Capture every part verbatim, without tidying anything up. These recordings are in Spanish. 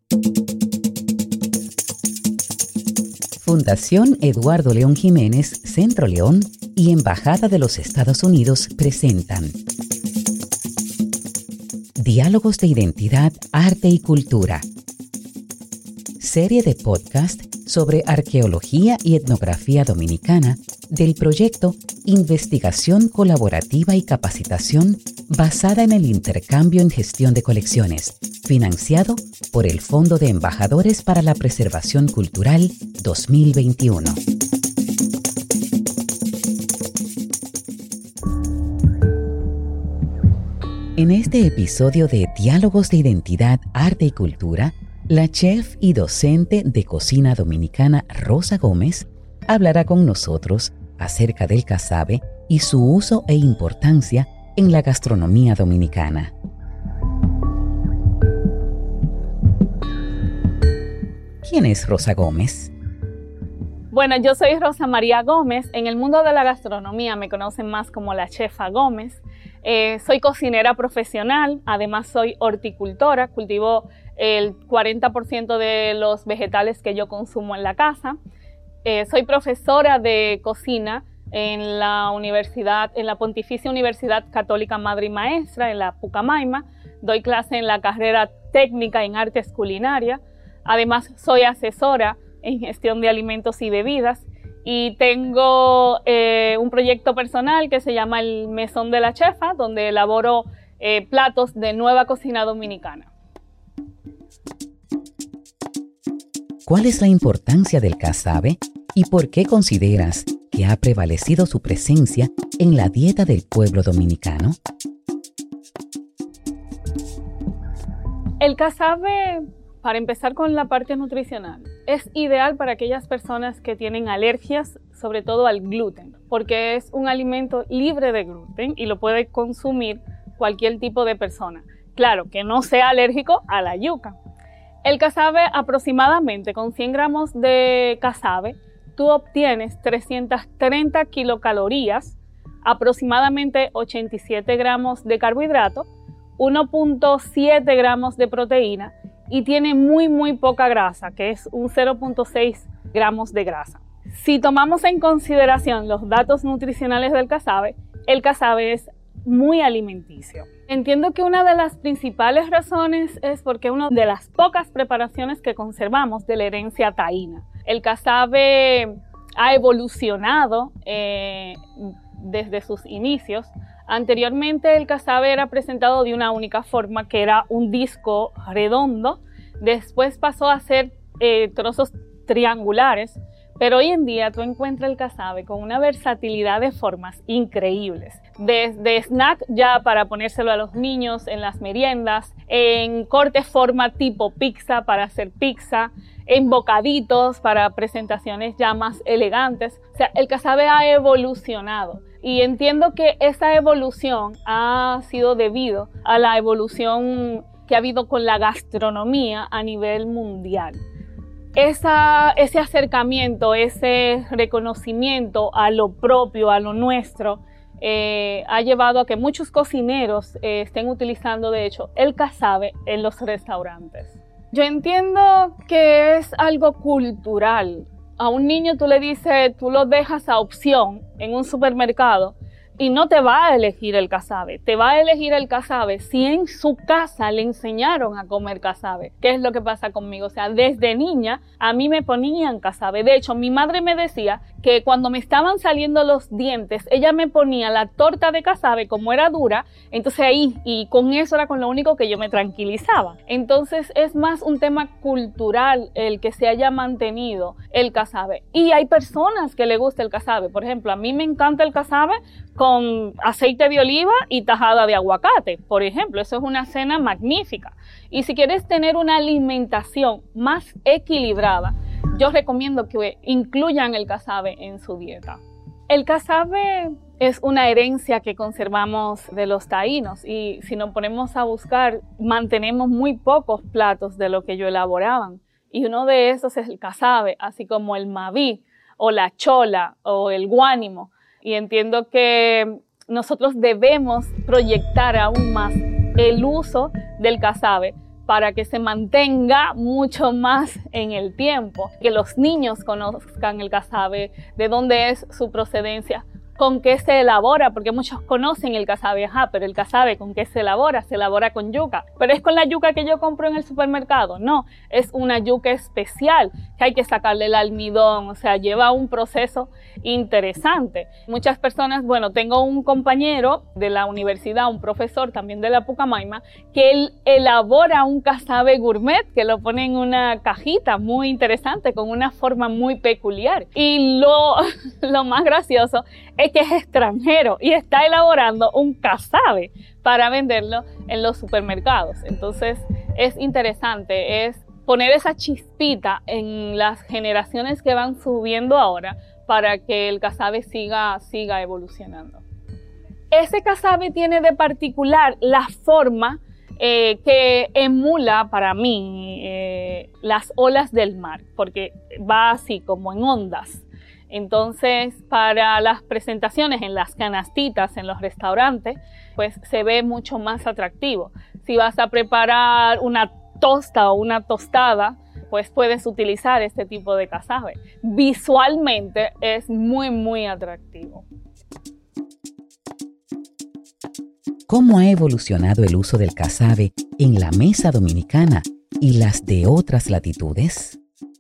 Fundación Eduardo León Jiménez, Centro León y Embajada de los Estados Unidos presentan Diálogos de Identidad, Arte y Cultura. Serie de podcast sobre arqueología y etnografía dominicana del proyecto Investigación Colaborativa y Capacitación basada en el intercambio en gestión de colecciones, financiado por el Fondo de Embajadores para la Preservación Cultural dos mil veintiuno. En este episodio de Diálogos de Identidad, Arte y Cultura, la chef y docente de cocina dominicana Rosa Gómez hablará con nosotros acerca del casabe y su uso e importancia en la gastronomía dominicana. ¿Quién es Rosa Gómez? Bueno, yo soy Rosa María Gómez. En el mundo de la gastronomía me conocen más como la chefa Gómez. Eh, soy cocinera profesional, además soy horticultora, cultivo el cuarenta por ciento de los vegetales que yo consumo en la casa. Eh, soy profesora de cocina en la universidad, en la Pontificia Universidad Católica Madre y Maestra, en la Pucamaima. Doy clase en la carrera técnica en artes culinarias. Además, soy asesora en gestión de alimentos y bebidas y tengo eh, un proyecto personal que se llama el Mesón de la Chefa, donde elaboro eh, platos de nueva cocina dominicana. ¿Cuál es la importancia del casabe y por qué consideras que ha prevalecido su presencia en la dieta del pueblo dominicano? El casabe, para empezar con la parte nutricional, es ideal para aquellas personas que tienen alergias, sobre todo al gluten, porque es un alimento libre de gluten y lo puede consumir cualquier tipo de persona. Claro, que no sea alérgico a la yuca. El casabe, aproximadamente con cien gramos de casabe, tú obtienes trescientas treinta kilocalorías, aproximadamente ochenta y siete gramos de carbohidrato, uno punto siete gramos de proteína y tiene muy muy poca grasa, que es un cero punto seis gramos de grasa. Si tomamos en consideración los datos nutricionales del casabe, el casabe es muy alimenticio. Entiendo que una de las principales razones es porque es una de las pocas preparaciones que conservamos de la herencia taína. El casabe ha evolucionado eh, desde sus inicios. Anteriormente el casabe era presentado de una única forma, que era un disco redondo. Después pasó a ser eh, trozos triangulares, pero hoy en día tú encuentras el casabe con una versatilidad de formas increíbles. Desde snack ya para ponérselo a los niños en las meriendas, en corte forma tipo pizza para hacer pizza, en bocaditos para presentaciones ya más elegantes. O sea, el casabe ha evolucionado. Y entiendo que esa evolución ha sido debido a la evolución que ha habido con la gastronomía a nivel mundial. Esa, ese acercamiento, ese reconocimiento a lo propio, a lo nuestro, eh, ha llevado a que muchos cocineros eh, estén utilizando, de hecho, el casabe en los restaurantes. Yo entiendo que es algo cultural. A un niño tú le dices, tú lo dejas a opción en un supermercado y no te va a elegir el casabe. Te va a elegir el casabe si en su casa le enseñaron a comer casabe. ¿Qué es lo que pasa conmigo? O sea, desde niña a mí me ponían casabe. De hecho, mi madre me decía que cuando me estaban saliendo los dientes, ella me ponía la torta de casabe, como era dura, entonces ahí, y con eso era con lo único que yo me tranquilizaba. Entonces es más un tema cultural el que se haya mantenido el casabe. Y hay personas que le gusta el casabe. Por ejemplo, a mí me encanta el casabe con aceite de oliva y tajada de aguacate, por ejemplo. Eso es una cena magnífica. Y si quieres tener una alimentación más equilibrada, yo recomiendo que incluyan el casabe en su dieta. El casabe es una herencia que conservamos de los taínos y si nos ponemos a buscar, mantenemos muy pocos platos de lo que ellos elaboraban. Y uno de esos es el casabe, así como el maví o la chola o el guánimo. Y entiendo que nosotros debemos proyectar aún más el uso del casabe para que se mantenga mucho más en el tiempo, que los niños conozcan el casabe, de dónde es su procedencia, con qué se elabora, porque muchos conocen el casabe, ajá, pero el casabe con qué se elabora, se elabora con yuca, pero es con la yuca que yo compro en el supermercado, no, es una yuca especial que hay que sacarle el almidón, o sea, lleva un proceso interesante. Muchas personas, bueno, tengo un compañero de la universidad, un profesor también de la Pucamaima, que él elabora un casabe gourmet, que lo pone en una cajita muy interesante, con una forma muy peculiar, y lo, lo más gracioso es que es extranjero y está elaborando un casabe para venderlo en los supermercados. Entonces es interesante, es poner esa chispita en las generaciones que van subiendo ahora para que el casabe siga, siga evolucionando. Ese casabe tiene de particular la forma eh, que emula para mí eh, las olas del mar, porque va así como en ondas. Entonces, para las presentaciones en las canastitas, en los restaurantes, pues se ve mucho más atractivo. Si vas a preparar una tosta o una tostada, pues puedes utilizar este tipo de casabe. Visualmente es muy, muy atractivo. ¿Cómo ha evolucionado el uso del casabe en la mesa dominicana y las de otras latitudes?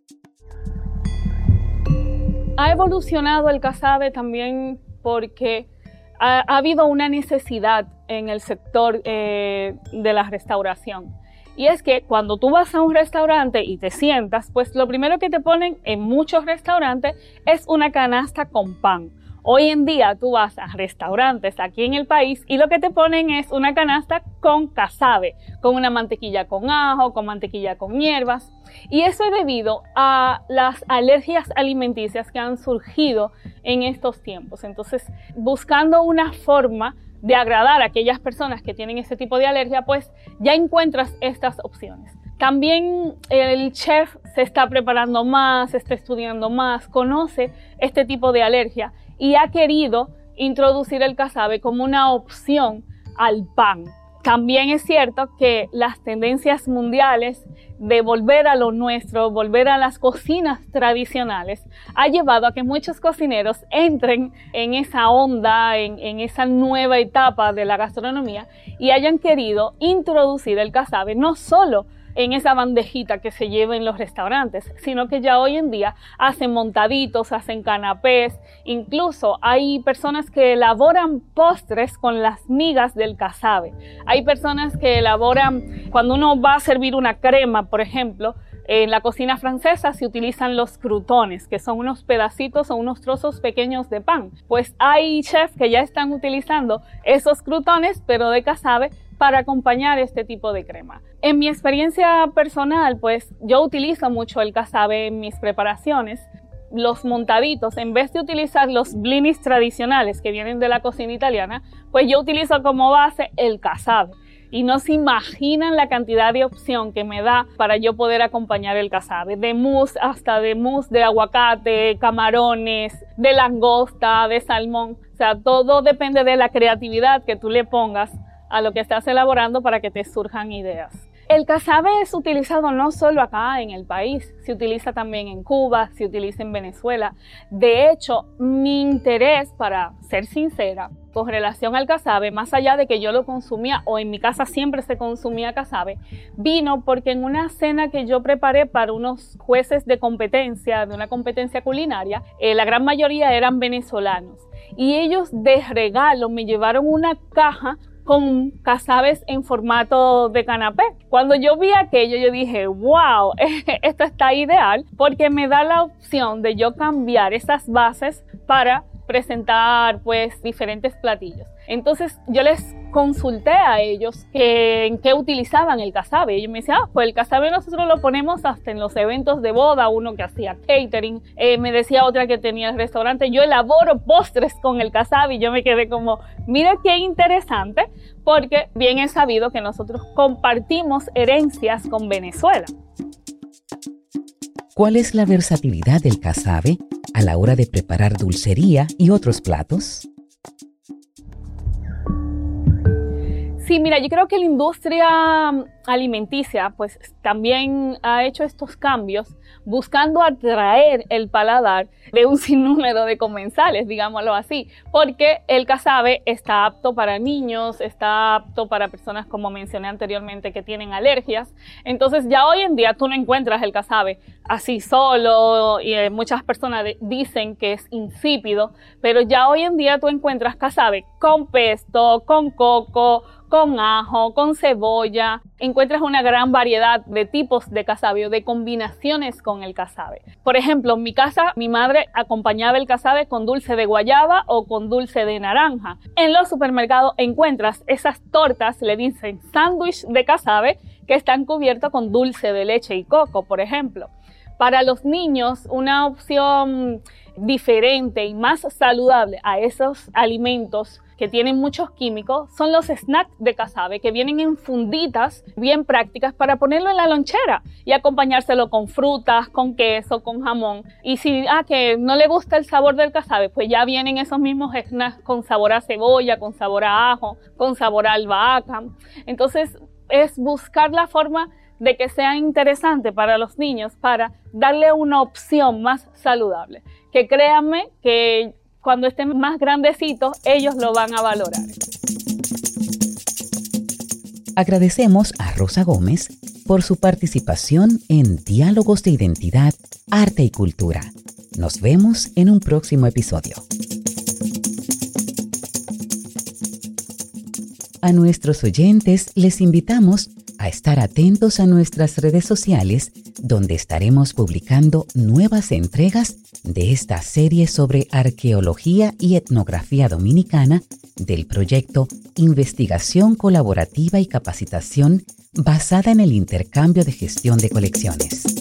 Ha evolucionado el casabe también porque ha, ha habido una necesidad en el sector eh, de la restauración. Y es que cuando tú vas a un restaurante y te sientas, pues lo primero que te ponen en muchos restaurantes es una canasta con pan. Hoy en día tú vas a restaurantes aquí en el país y lo que te ponen es una canasta con casabe, con una mantequilla con ajo, con mantequilla con hierbas. Y eso es debido a las alergias alimenticias que han surgido en estos tiempos. Entonces, buscando una forma de agradar a aquellas personas que tienen ese tipo de alergia, pues ya encuentras estas opciones. También el chef se está preparando más, se está estudiando más, conoce este tipo de alergia y ha querido introducir el casabe como una opción al pan. También es cierto que las tendencias mundiales de volver a lo nuestro, volver a las cocinas tradicionales, ha llevado a que muchos cocineros entren en esa onda, en, en esa nueva etapa de la gastronomía y hayan querido introducir el casabe no solo en esa bandejita que se lleva en los restaurantes, sino que ya hoy en día hacen montaditos, hacen canapés, incluso hay personas que elaboran postres con las migas del casabe. Hay personas que elaboran, cuando uno va a servir una crema, por ejemplo, en la cocina francesa se utilizan los crutones, que son unos pedacitos o unos trozos pequeños de pan. Pues hay chefs que ya están utilizando esos crutones, pero de casabe, para acompañar este tipo de crema. En mi experiencia personal, pues yo utilizo mucho el casabe en mis preparaciones. Los montaditos, en vez de utilizar los blinis tradicionales que vienen de la cocina italiana, pues yo utilizo como base el casabe. Y no se imaginan la cantidad de opción que me da para yo poder acompañar el casabe. De mousse hasta de mousse de aguacate, camarones, de langosta, de salmón. O sea, todo depende de la creatividad que tú le pongas a lo que estás elaborando para que te surjan ideas. El casabe es utilizado no solo acá en el país, se utiliza también en Cuba, se utiliza en Venezuela. De hecho, mi interés, para ser sincera, con relación al casabe, más allá de que yo lo consumía, o en mi casa siempre se consumía casabe, vino porque en una cena que yo preparé para unos jueces de competencia, de una competencia culinaria, eh, la gran mayoría eran venezolanos. Y ellos de regalo me llevaron una caja con casabes en formato de canapé. Cuando yo vi aquello, yo dije, wow, esto está ideal porque me da la opción de yo cambiar esas bases para presentar pues diferentes platillos. Entonces yo les consulté a ellos que, en qué utilizaban el casabe. Y ellos me decían, ah, pues el casabe nosotros lo ponemos hasta en los eventos de boda, uno que hacía catering, eh, me decía otra que tenía el restaurante, yo elaboro postres con el casabe y yo me quedé como, mira qué interesante, porque bien es sabido que nosotros compartimos herencias con Venezuela. ¿Cuál es la versatilidad del casabe a la hora de preparar dulcería y otros platos? Sí, mira, yo creo que la industria alimenticia pues también ha hecho estos cambios buscando atraer el paladar de un sinnúmero de comensales, digámoslo así, porque el casabe está apto para niños, está apto para personas, como mencioné anteriormente, que tienen alergias. Entonces ya hoy en día tú no encuentras el casabe así solo, y eh, muchas personas de, dicen que es insípido, pero ya hoy en día tú encuentras casabe con pesto, con coco, con ajo, con cebolla. Encuentras una gran variedad de tipos de casabe o de combinaciones con el casabe. Por ejemplo, en mi casa, mi madre acompañaba el casabe con dulce de guayaba o con dulce de naranja. En los supermercados encuentras esas tortas, le dicen sándwich de casabe, que están cubiertos con dulce de leche y coco, por ejemplo. Para los niños, una opción diferente y más saludable a esos alimentos que tienen muchos químicos son los snacks de casabe, que vienen en funditas bien prácticas para ponerlo en la lonchera y acompañárselo con frutas, con queso, con jamón. Y si ah, que no le gusta el sabor del casabe, pues ya vienen esos mismos snacks con sabor a cebolla, con sabor a ajo, con sabor a albahaca. Entonces es buscar la forma de que sea interesante para los niños, para darle una opción más saludable. Que créanme que cuando estén más grandecitos, ellos lo van a valorar. Agradecemos a Rosa Gómez por su participación en Diálogos de Identidad, Arte y Cultura. Nos vemos en un próximo episodio. A nuestros oyentes les invitamos a estar atentos a nuestras redes sociales, donde estaremos publicando nuevas entregas de esta serie sobre arqueología y etnografía dominicana del proyecto Investigación Colaborativa y Capacitación basada en el intercambio de gestión de colecciones.